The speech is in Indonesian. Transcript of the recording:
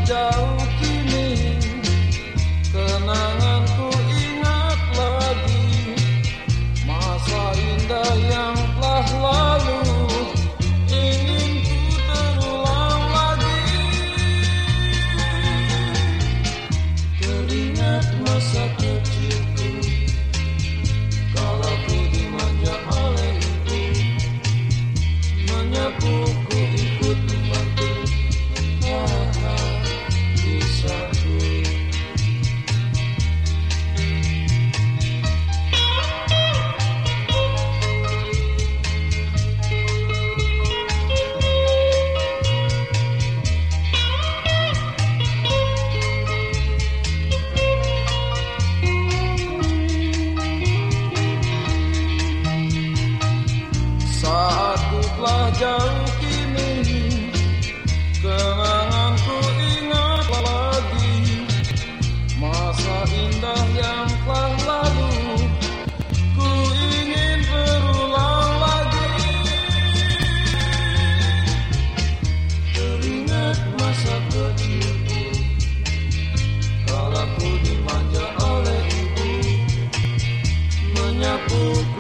jauh kini, kenanganku ingat lagi masa indah yang telah lalu. Ingin ku terulang lagi. Teringat masa kecilku, kala ku dimanja oleh ibu, menyapuku ikut membantu. Saat ku telah jauh kini, kenanganku ingat lagi masa indah yang telah lalu. Ku ingin berulang lagi. Teringat masa kecilku, kala ku dimanja oleh ibu, menyapuku